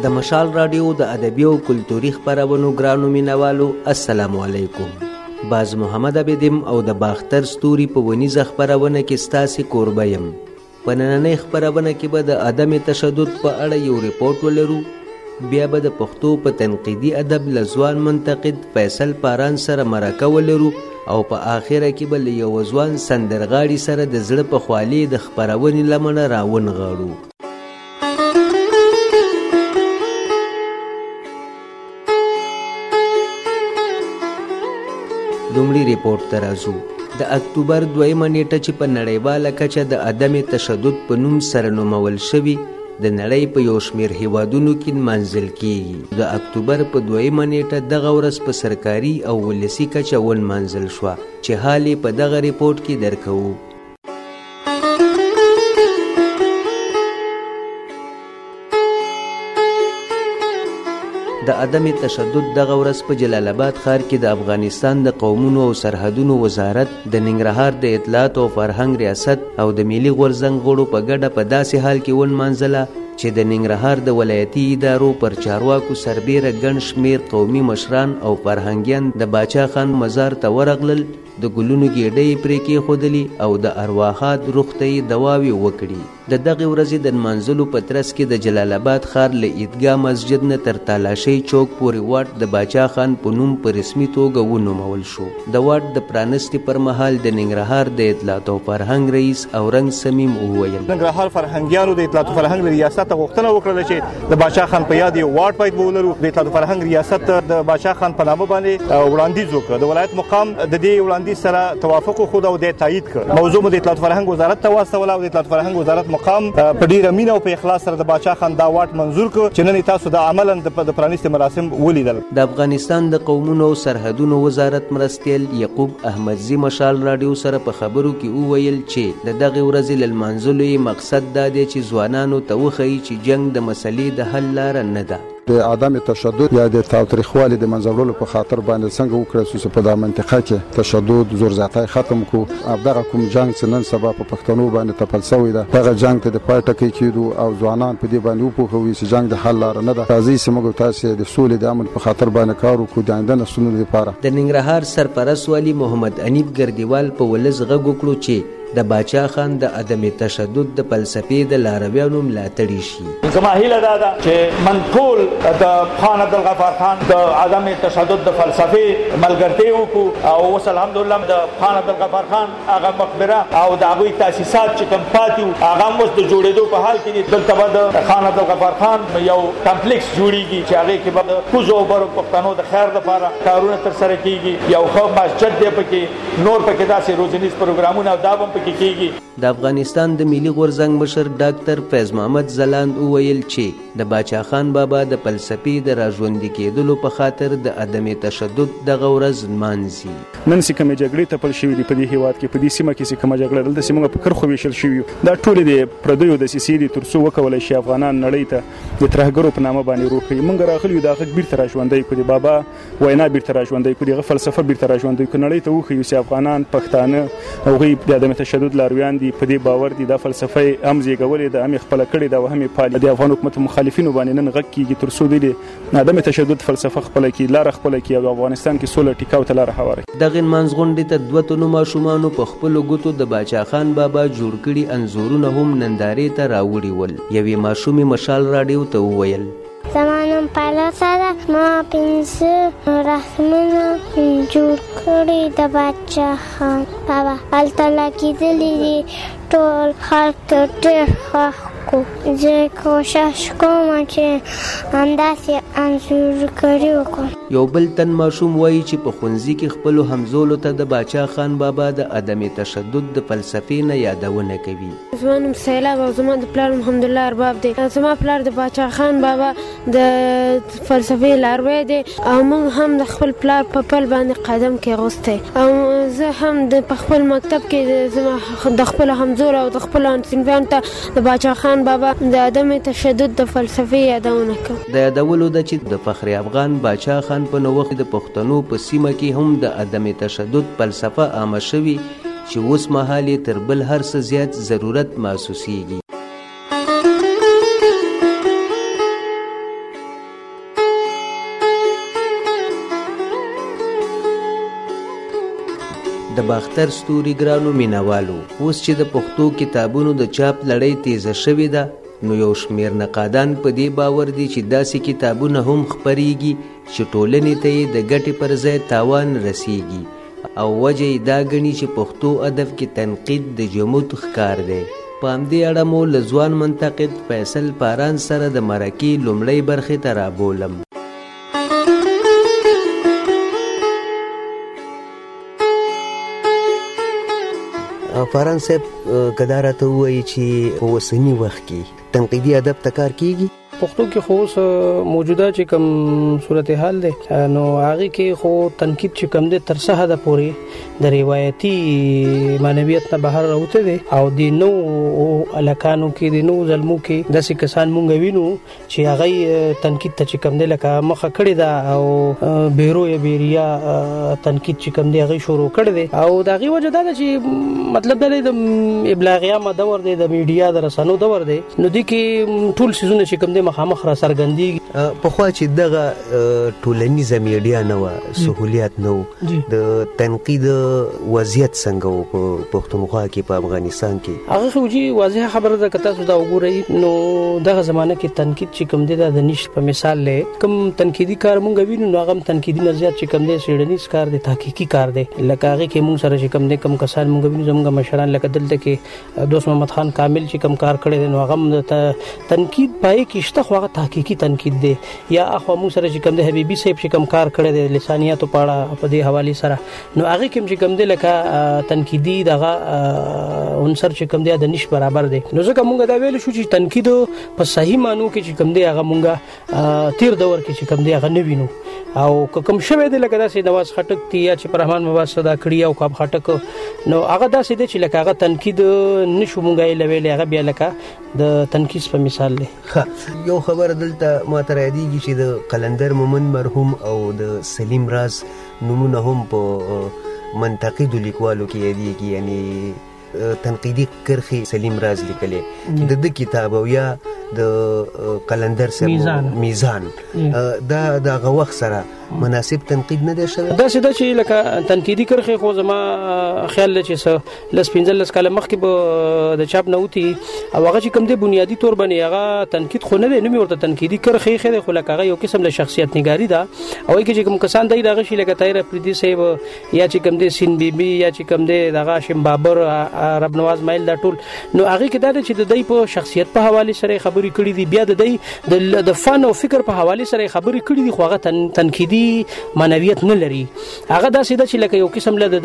د مشال رادیو د ادبي او کلتوري خپرونو ګرانو مینوالو السلام علیکم. باز محمد عبدم او د باختر ستوري په ونیزه خپرونه کې ستاسې کوربه یم. په نننۍ خپرونه کې به د عدم تشدد په اړه یو ریپورټ ولرو، بیا به د پښتو په تنقیدي ادب له ځوان منتقد فیصل پاران سره مرکه ولرو او په آخره کې به له یو ځوان سندرغاړي سره د زړه په خوالي د خپرونې لمنه راونغاړو. لومړی ریپورټ ته راځو. د اکتوبر 2 نیټه چې په نړیواله کچه د عدم تشدد په نوم سره نومول شوي د نړۍ په یو شمېر هیوادونو کې نمانځل کیږي. د اکتوبر په 2 نیټه دغه ورځ په سرکاري او ولسي کچه ونمانځل شوه چې حال یې په دغه ریپورټ کې درکوو. د عدم تشدد دغه ورځ په جلال آباد ښار کې د افغانستان د قومونو او سرحدونو وزارت، د ننګرهار د اطلاعات او فرهنګ ریاست او د ملي غورځنګ غړو په ګډه په داسې حال کې ونمانځله چې د ننګرهار د ولایتي ادارو پر چارواکو سربیره ګڼ شمېر قومي مشران او فرهنګیان د باچا خان مزار ته ورغلل، د ګلونو ګېډۍ پرې کېښودلې او د ارواحات روح ته یې دواوې وکړي. د دغې ورځې د نمانځلو په ترڅ کې د جلال آباد ښار له عیدګاه مسجد نه تر تالاشۍ چوک پورې واټ د باچا خان په نوم په رسمي توګه ونومول شو. د واټ د پرانستې پر مهال د ننګرهار د اطلاعات او فرهنګ رئیس اورنګ سمیم وویل: ننګرهار فرهنګیانو د اطلاعات او فرهنګ ریاست غوښتنه وکړه چې د باچا خان په یاد یو واټ باید ولرو. د اطلاعات او فرهنګ ریاست د باچا خان په نامه باندې وړاندیز وکړ. د ولایت مقام د دې وړاندیز سره توافق وکړ او د تایید کړ. موضوع د اطلاعات او فرهنګ وزارت ته واستوله او د اطلاعات او فرهنګ وزارت مقام په ډیره مینه او په اخلاص سره د باچا خان دا واټ منظور کړ چې نن تاسو د عملاً د پرانیستي مراسم ولیدل. د افغانستان د قومونو او سرحدونو وزارت مرستیال یعقوب احمدزي مشال رادیو سره په خبرو کې وویل چې د دغه ورځې له لمانځلو مقصد دا دی چې ځوانانو ته وښیي چې جنګ د مسلې د حل لاره نه ده. د عدم تشدد یا د تاوتریخوالي د منځولو په خاطر باندې څنګه وکړو چې په دا منطقه کې تشدد زور زیاتی ختم کو. دغه کوم جنگ چې نن سبا په پښتنو باندې تپل شوی ده، دغه جنگ ته د پای ټکی کېدو او ځوانان په دې باندې وپوهوي چې جنگ د حل لاره نه ده. راځي چې موږ تاسو د سولې د امن په خاطر باندې کار وکړو د آینده نسلونو لپاره. د ننګرهار سرپرست والي محمد انیب ګردیوال په ولس غږ وکړو چې د باچا خان د عدم تشدد د فلسفې د لارویانو ملاتړي شي. زما هیله دا ده چې من ټول د خان عبدالغفار خان د عدم تشدد د فلسفې ملګرتیا وکړو او اوس الحمدلله د خان عبدالغفار خان هغه مقبره او د هغوی تاسیسات چې کوم پاتې وو هغه هم اوس د جوړېدو په حال کې دي. دلته به د خان عبدالغفار خان یو کمپلیکس جوړېږي چې هغې کې به د کوزو او برو پښتنو د خیر لپاره کارونه ترسره کېږي. یو ښه مسجد دی پکې، نور پکې داسې روزنیز پروګرامونه او دا به د افغانستان د ملي غورځنګ مشر ډاکټر فیض محمد ځلاند وویل چې د باچا خان بابا د فلسفې د راژوندي کېدلو په خاطر د عدم تشدد دغه ورځ نمانځي. نن چې کومې جګړې تپل شوي دي په دې هېواد کې، په دې سیمه کې چې کومه جګړه دلته چې موږ په کرښو ویشل شوي یو، دا ټولې د پردیو دسیسې دي تر څو وکولی شي افغانان نړۍ ته د ترهګرو په نامه باندې روح کړي. موږ راغلي یو دا غږ بیرته راژوندی کړو، د بابا وینا بیرته راژوندی کړو، د هغه فلسفه بیرته راژوندی کړو، نړۍ ته وښیو چې افغانان پښتانه هغوی د عدم تشدد لارویان دي، په دې باور دي دا فلسفه هم زیږولې ده، هم یې خپله کړې ده او هم یې پالي. د افغان حکومت مخالفینو باندې نن غږ کېږي تر څو دوی د عدم تشدد فلسفه خپله کړي، لاره خپله کړي او د افغانستان کې سوله ټیکاو ته لاره هواره کړي. دغې نمانځ غونډې ته 2 تنو ماشومانو په خپلو ګوتو د باچا خان بابا جوړ کړي انځورونه هم نندارې ته راوړي ول. یوې ماشومې مشال راډیو ته وویل: زما نوم پالسه ده، ما 5 رسمونه جوړ کړي د باچا خان بابا. هلته لګېدلي دي ټول خلک ډېر خوښ کړو. زه کوشش کوم چې همداسې انځور کړي وکړم. یو بل تن ماشوم وایي چې په ښوونځي کې خپلو همزولو ته د باچا خان بابا د عدم تشدد د فلسفې نه یادونه کوي. زما نوم سیلاب او زما د پلار حمدالله ارباب دی. زما پلار د باچا خان بابا د فلسفې لاروی دی او موږ هم د خپل پلار په پل باندې قدم کېغوستی او زه هم په خپل مکتب کې د خپلو همزولو او د خپلو صنفیانو ته د باچا خان بابا د عدم تشدد د فلسفې یادونه کوم. د یادولو ده چې د فخر افغان باچا خان په نوښت د پښتنو په سیمه کې هم د عدم تشدد فلسفه عامه شوي چې اوس مهال یې تر بل هر څه زیات ضرورت محسوسیږي. د باختر ستوري ګرانو مینوالو، اوس چې د پښتو کتابونو د چاپ لړۍ تیزه شوې ده، نو یو شمیر نقادان په دې باور دي چې داسې کتابونه هم خپریږي چې ټولنې ته یې د ګټې پر ځای تاوان رسیږي، او وجه یې دا ګڼي چې پښتو ادب کې تنقید د جمود ښکار دی. په همدې اړه مو له ځوان منتقد فیصل پاران سره د مرکې لومړۍ برخې ته رابولم. فاران صاحب کدا راته ووایي چې په اوسني وخت کې تنقیدي ادب ته کار کیږي؟ پښتو کې خو موجوده چې کوم صورتحال دی نو هغه کې خو تنقید چې کوم دی تر څه حد پورې د روایتي معنویت نه بهر راوته دي او د نو الکانو کې د نو ظلمو کې داسې کسان مونږ وینو چې هغه تنقید ته چې کوم دی لکه مخه کړی دا او بیرو یا بیریا تنقید چې کوم دی هغه شروع کړی دی او دا غي وجه دا چې مطلب دا د ابلاغیه دور دی د میډیا د رسنیو دور دی نو د کې ټول سيزونه چې کوم دی مخامخ را سرګندېږي. پخوا چې دغه ټولنیزه میډیا نه وه، سهولیت نه و، د تنقید وضعیت څنګه و په پښتونخوا کې په افغانستان کې؟ هغه خو جی واضح خبره ده که تاسو دا وګورئ نو دغه زمانه کې تنقید چې کوم دی د نش په مثال لې کوم تنقیدي کار مونږ وینو نو هغه تنقیدي نظریات چې کوم دی سیډنیز کار دی، تحقیقي کار دی، لکه هغه کې مونږ سره چې کوم دی کوم کسان مونږ وینو زموږ مشران لکه دلته کې دوست محمد خان کامل چې کوم کار کړی دی نو هغه تنقید پای کې شته، خو هغه تحقیقي تنقید دی. یا اخو مو سره چې کوم د حبیبي صاحب چې کوم کار کړی دی لسانیات په اړه په دې حواله سره نو هغه کوم چې کوم دی لکه تنقیدي دغه عنصر چې کوم دی د نش برابر دی. نو ځکه مونږ دا ویل شو چې تنقید په صحیح معنی کې چې کوم دی هغه مونږه تیر دور کې چې کوم دی هغه نه وینو او کوم شوه دی لکه داسې نواز خټک تی یا چې پر رحمان مبارک صدا کړی او کاب خټک نو هغه داسې دی چې لکه هغه تنقید نشو مونږه یې لوي هغه بیا لکه د تنقید په مثال دی. یو خبر دلته ما تر یادېږي چې د قلندر مومن مرحوم او د سلیم راز نمونه هم په منتقدو لیکوالو کې یادېږي، یعنی تنقیدي کرخي سلیم راز لیکلې د کتاب او یا د قلندر سره میزان دا د وخت سره مناسب تنقید نه دی شوی. دا څه چې لکه تنقیدي کرخي خو زما خیال چې لس 15 کاله مخکې به د چاپ نه وتی او هغه چې کوم دی بنیادی تور باندې هغه تنقید خو نه دی، نو ورته تنقیدي کرخي خو خو لکه هغه یو قسم د شخصیت نگاری ده او کې چې کوم کسان دی دغه شي لکه طاهر افریدي صاحب یا چې کوم دی سین بیبي یا چې کوم دی دغه هاشم بابر رب نواز مایل دا ټول نو هغه کې دا چې د دوی په شخصیت په حواله سره خبرې کړې دي، بیا د دوی د فن او فکر په حواله سره خبرې کړې دي، خو هغه تنقیدي معنویت نه لري. هغه دا سیده چې لکه یو قسم له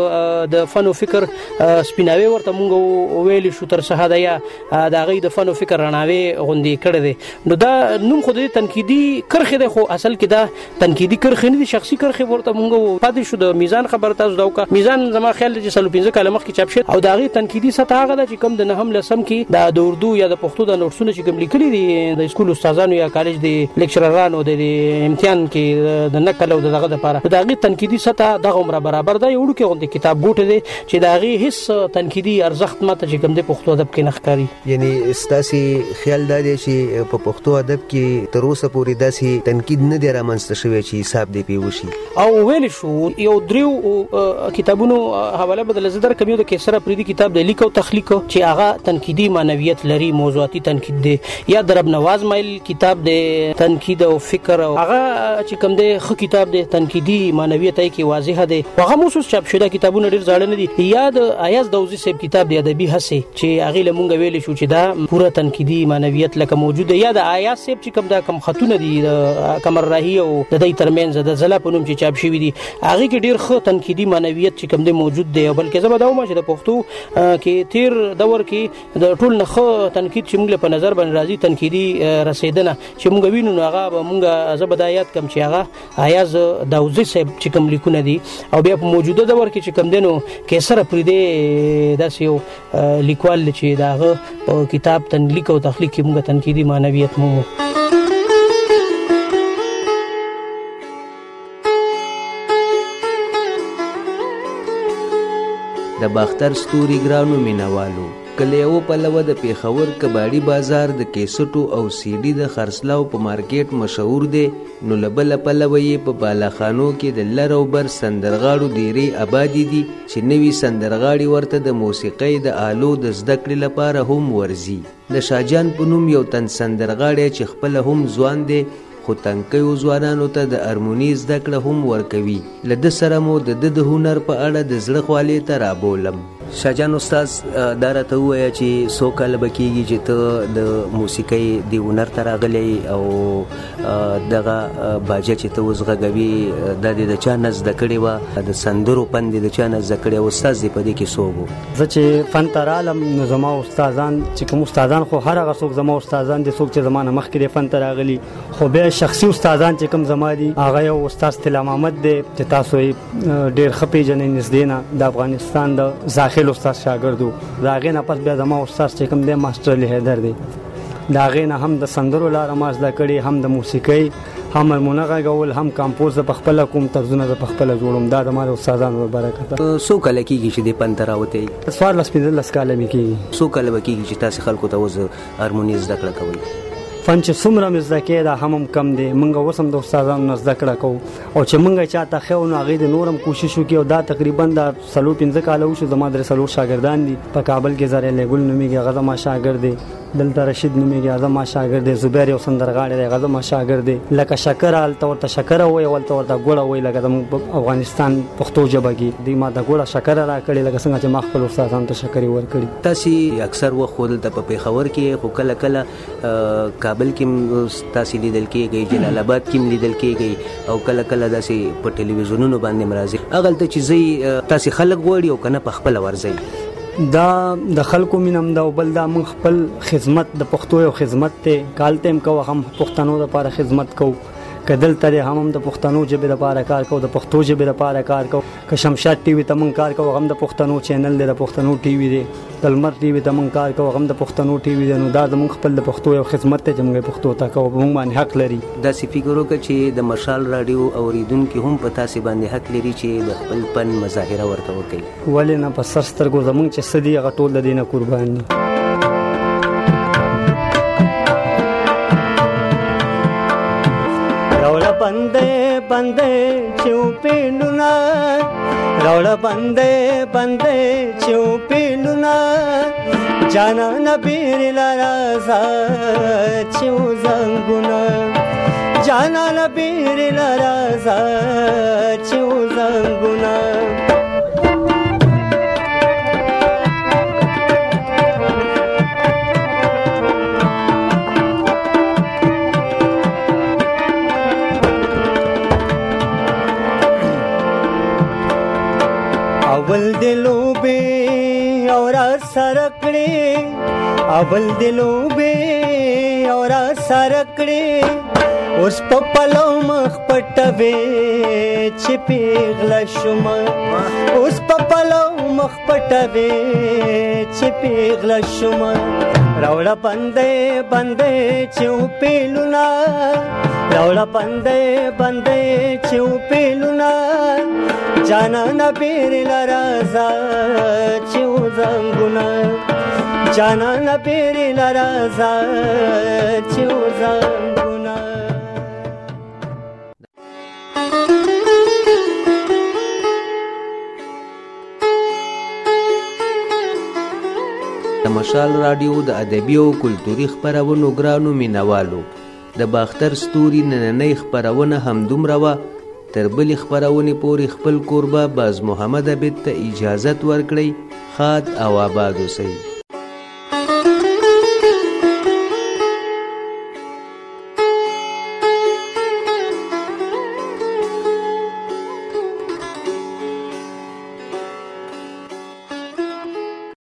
د فن او فکر سپیناوي ورته مونږ ویل شو تر څه دا یا دا غي د فن او فکر رڼاوي غوندي کړی دي نو دا نوم خو د تنقیدي کرخه ده، خو اصل کې دا تنقیدي کرخه نه دي، شخصي کرخه ورته مونږ پاتې شو. د میزان خبر تاسو دا وکړه، میزان زما خیال چې 15 کاله مخکې چاپ شوی او دا غي تنقیدي سطح هغه چې کم د نهم لسم کې د اردو یا د پښتو د نوټسونو چې کوم لیکلي دي د اسکول استادانو یا کالج د لیکچررانو د امتحان کې د نقل او دغه لپاره دا غي تنقیدي سطح دغه عمر برابر ده. یو کې غونډه کتاب ګوټه دي چې دا غي هیڅ تنقیدي ارزښت ماته چې کوم د پښتو ادب کې نخکاری. یعنی ستاسي خیال دا دی چې په پښتو ادب کې تر اوسه پورې داسې تنقید نه دی رامنځته شوی چې حساب دی پیوشي او ویل شو یو دریو کتابونو حواله بدل زدر کمیو د کیسره پریدي کتاب د لیک او تخلیق چې هغه تنقیدي معنویت لري، موضوعاتي تنقید دی، یا درب نواز مایل کتاب د تنقید او فکر او هغه چې کوم د خو کتاب د تنقیدي معنویت کې واضح دی، هغه موسوس چاپ شوی کتابونه ډیر ځاړه نه دي. یا د ایاز دوزی صاحب کتاب د ادبي هڅه چې هغه لمونګ ویل شو چې دا پوره تنقیدي معنویت لکه موجوده، یا د ایاز صاحب چې کوم دا کم خطونه دي د کمر راهي او د دې ترمنځ د زلا په نوم چې چاپ شوی دي هغه کې ډیر خو تنقیدي معنویت چې کوم دی موجود دی، بلکې زما دا ومه چې د پښتو کې تیر دور کې د ټول نه خو تنقید چې موږ په نظر باندې راځي تنقیدي رسیدنه چې موږ وینو نو هغه موږ زبدایات کم چې هغه ایاز داوزی صاحب چې کوم لیکونه دي او بیا په موجوده دور کې چې کوم دینو کیسره پریده داس یو لیکوال چې داغه کتاب تنلیک او تخلیق کې موږ تنقیدي معنویت مو د باختر ستوري ګرانو مینوالو کله یو پلوه د پیښور کباړي بازار د کیسټو او سیډي د خرڅلاو په مارکیټ مشهور دی، نو له بله پلوه یې په بالاخانو کې د لر او بر سندرغاړو ډیرې آبادي دي چې نوي سندرغاړي ورته د موسیقۍ د آلو د زده کړې لپاره هم ورځي. د شاهجان په نوم یو تن سندرغاړی چې خپله هم ځوان دی خو تنکیو ځوانانو ته د هارموني زده کړه هم ورکوي. له ده سره مو د ده د هنر په اړه د زړه خوالې ته رابولم. شاهجان استاد دا راته ووایه چې څو کاله به کېږي چې ته د موسیقۍ د هنر ته راغلی او دغه باجه چې ته اوس غږوي دا دې د چا نه زده کړې وه، د سندرو فن دې د چا نه زده کړی و؟ استاد دې په دې کې څوک و؟ زه چې فن ته رالم نو زما استادان چې کوم استادان خو هر هغه څوک زما استادان دي څوک چې زما نه مخکې دی فن ته راغلي، خو بیا شخصي استادان چې کوم زما دي هغه یو استاد طلا محمد دی چې تاسو یې ډېر ښه پېژنئ نږدې نه، د افغانستان د داخل استاد شاګرد و. د هغې نه پس بیا زما استاد چې کوم دی ماسټر علي حیدر دی، د هغې نه هم د سندرو لاره ما زده کړې، هم د موسیقۍ، هم هارمونه غږول، هم کامپوز زه پخپله کوم، طرزونه زه پخپله جوړوم. دا زما د استادانو له برکته. څو کاله کېږي چې دې فن ته راوتی؟ 14-15 کاله مې کېږي. څو کاله به کېږي چې تاسې خلکو ته اوس هارموني زده کړه کوئ؟ فن چې څومره مې زده کړی دا هم کم دی. موږ اوس هم د استادانو نه زده کړه کوو، او چې موږ چاته ښه نو هغې د نور هم کوشش وکړي. او دا تقریبا دا 4-5 کاله وشو زما 3 شاګردان دي. په کابل کې زریلی ګل نومېږي هغه زما شاګرد دی، دلته رشید نومېږي هغه زما شاګرد دی، زبیر یو سندرغاړی دی هغه زما شاګرد دی. لکه شکره هلته ورته شکره وایي او هلته ورته ګوړه وایي، لکه زموږ په افغانستان پښتو ژبه کې دوی ما ته ګوړه شکره راکړې لکه څنګه چې ما خپل استادانو ته شکرې ورکړي. تاسې اکثر وخت خو دلته په پېښور کې خو کله کله کابل کې تاسې لیدل کېږئ، جلال آباد کې هم لیدل کېږئ، او کله کله داسې په ټلویزیونونو باندې هم راځئ. هغلته چې ځئ تاسې خلک غواړي او که نه پخپله ورځئ؟ دا د خلکو مینه هم ده او بل دا موږ خپل خدمت د پښتو یو خدمت دی، کالته هم کوو، هم پښتنو دپاره خدمت کوو، که دلته دی هم د پښتنو ژبې دپاره کار کوو، د پښتو ژبې دپاره کار کوو. که شمشاد ټي وي ته موږ کار کوو هم د پښتنو چینل دی، د پښتنو ټي وي دی. د لمر ټي وي ته موږ کار کوو هم د پښتنو ټي وي دی. نو دا زموږ خپل د پښتو یو خدمت دی چې موږ پښتو ته کوو، موږ باندې حق لري. داسې فکر وکړه چې د مشال راډیو اورېدونکي هم په تاسې باندې حق لري چې د خپل فن مظاهره ورته وکړي. ولې نه، په سر سترګو زموږ چې څه دي هغه ټول د دې نه قربان دي. बंदे बंदे चुपी लुना रौड़ बंदे बंदे चुपी लुना जाना नबीर लराजा चु जंगुना जाना नबीर लराजा चु जंगुना अवल दिलों बे और सरकड़े अवल दिलों बे और सरकड़े उस पपलो मख पटवे छिपीगला शुमा उस पपलो मख पटवे छिपीगला शुमा रौड़ा बंदे बंदे चुपी लुना रौड़ा बंदे बंदे चुपी लुना जाना नबीर लराजा चु जंगुना जाना नबीर लराजा चु जंगुना. د مشال راډیو د ادبي او کلتوري خپرونو ګرانو مینوالو، د باختر ستوري نننۍ خپرونه همدومره وه. تر بلې خپرونې پورې خپل کوربه باز محمد عبید ته اجازت ورکړئ. ښاد او آباد اوسئ.